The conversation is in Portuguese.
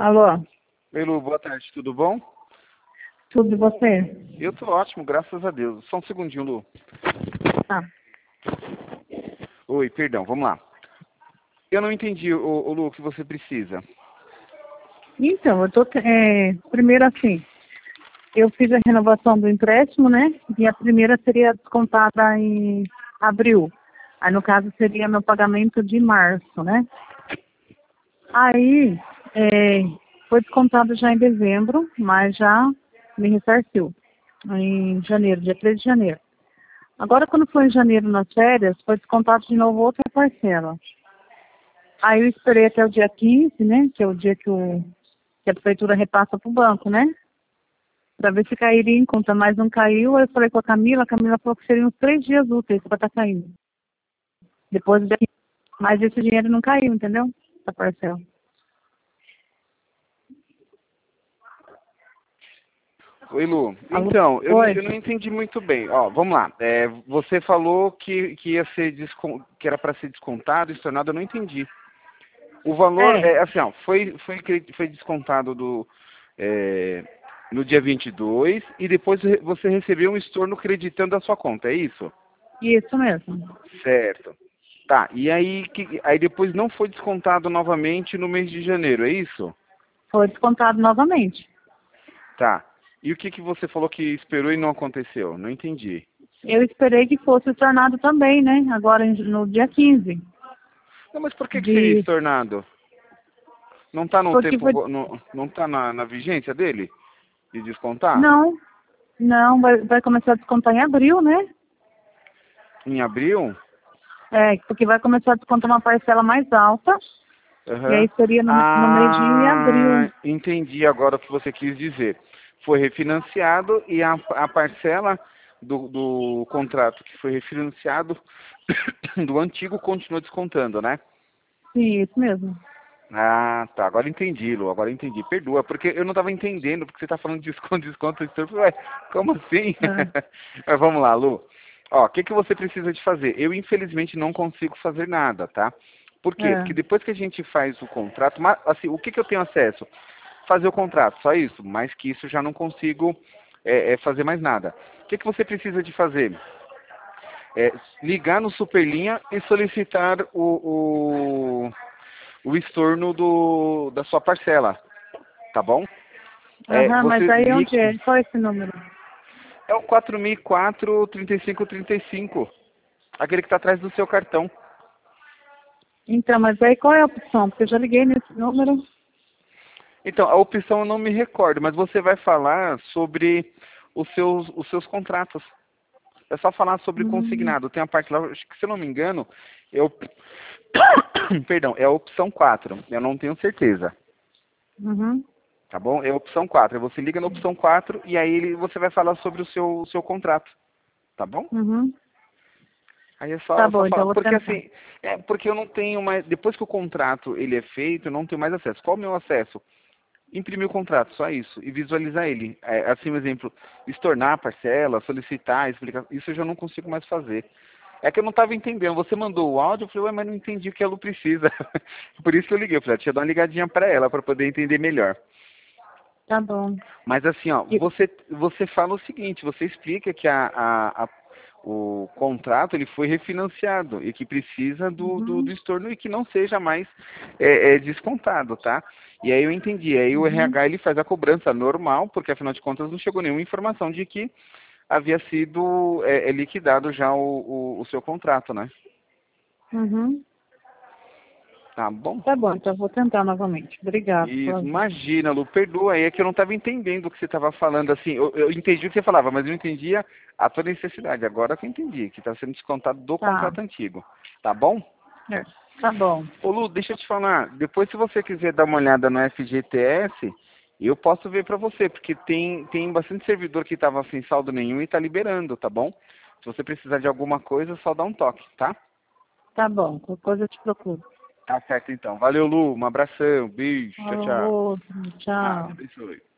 Alô, Oi, Lu, boa tarde, tudo bom? tudo de você? Eu tô ótimo, graças a Deus. Só um segundinho, Lu. Tá. Oi, perdão, vamos lá. Eu não entendi, Lu, o que você precisa. Então, primeiro assim, eu fiz a renovação do empréstimo, né? E a primeira seria descontada em abril. Aí, no caso, seria meu pagamento de março, né? Aí, foi descontado já em dezembro, mas já me ressarciu em janeiro, dia 13 de janeiro. Agora, quando foi em janeiro nas férias, foi descontado de novo outra parcela. Aí eu esperei até o dia 15, né? Que é o dia que a prefeitura repassa para o banco, né? Para ver se cairia em conta, mas não caiu. Aí eu falei com a Camila falou que seriam uns 3 dias úteis para estar caindo. Depois do dia 15. Mas esse dinheiro não caiu, entendeu? Essa parcela. Oi, Lu. Alô? Então, Oi. eu não entendi muito bem. Ó, vamos lá. Você falou que ia ser que era para ser descontado, estornado, eu não entendi. O valor, É, assim, ó, foi descontado no dia 22 e depois você recebeu um estorno creditando a sua conta, é isso? isso mesmo. Certo. Tá, e aí depois não foi descontado novamente no mês de janeiro, é isso? Foi descontado novamente. Tá. E o que você falou que esperou e não aconteceu? Não entendi. Eu esperei que fosse estornado também, né? Agora no dia 15. Não, mas por que seria De... estornado? Não tá no Porque tempo, foi... não tá na vigência dele? De descontar? Não, não, vai começar a descontar em abril, né? Em abril? É, porque vai começar a descontar uma parcela mais alta, e Aham. aí seria no mês de abril. Ah, entendi agora o que você quis dizer. Foi refinanciado e a parcela do contrato que foi refinanciado do antigo continua descontando, né? Sim, isso mesmo. Ah, tá. Agora entendi, Lu. Agora entendi. Perdoa, porque eu não estava entendendo, porque você está falando de desconto, desconto, desconto. Eu falei, ué, como assim? É. Mas vamos lá, Lu. Ó, o que você precisa de fazer? Eu, infelizmente, não consigo fazer nada, tá? Por quê? É. Porque depois que a gente faz o contrato, assim, o que eu tenho acesso? Fazer o contrato, só isso. Mais que isso, já não consigo fazer mais nada. O que você precisa de fazer? Ligar no Superlinha e solicitar o estorno da sua parcela, tá bom? Aham, mas Você aí liga, onde é? Qual é esse número? é o 4004 3535, aquele que está atrás do seu cartão. Então, mas aí qual é a opção? Porque eu já liguei nesse número. Então, a opção eu não me recordo, mas você vai falar sobre os seus contratos. É só falar sobre Hum, consignado. Tem a parte lá, acho que se eu não me engano, eu perdão, é a opção 4. Eu não tenho certeza. uhum, Tá bom? É a opção 4. Você liga na opção 4 e aí você vai falar sobre o seu contrato. Tá bom? uhum. Aí é Tá só bom, então falar. eu vou Porque tentar. assim, porque eu não tenho mais. Depois que o contrato ele é feito, eu não tenho mais acesso. Qual é o meu acesso? Imprimir o contrato, só isso. E visualizar ele. Assim, um exemplo, estornar a parcela, solicitar, explicar. Isso eu já não consigo mais fazer. É que eu não estava entendendo. Você mandou o áudio, eu falei, ué, mas não entendi o que a Lu precisa. Por isso que eu liguei. Eu falei, deixa eu dar uma ligadinha para ela, para poder entender melhor. Tá bom. Mas assim, ó, E- você fala o seguinte, você explica que o contrato ele foi refinanciado e que precisa do Uhum, estorno e que não seja mais descontado, tá? E aí eu entendi. Aí o uhum, RH ele faz a cobrança normal, porque afinal de contas não chegou nenhuma informação de que havia sido liquidado já o seu contrato, né? uhum. Tá bom? Tá bom, então eu vou tentar novamente. Obrigada pela Isso, ajuda. imagina, Lu, perdoa aí, é que eu não estava entendendo o que você estava falando, assim, eu entendi o que você falava, mas eu não entendia a tua necessidade, agora que eu entendi, que está sendo descontado do Tá, contrato antigo, tá bom? é, tá bom. Ô Lu, deixa eu te falar, depois se você quiser dar uma olhada no FGTS, eu posso ver para você, porque tem bastante servidor que estava sem saldo nenhum e está liberando, tá bom? Se você precisar de alguma coisa, só dá um toque, tá? Tá bom, qualquer coisa eu te procuro. Tá certo então. Valeu, Lu, um abração, beijo, tchau, tchau. Falou, Ah, te tchau. abençoe.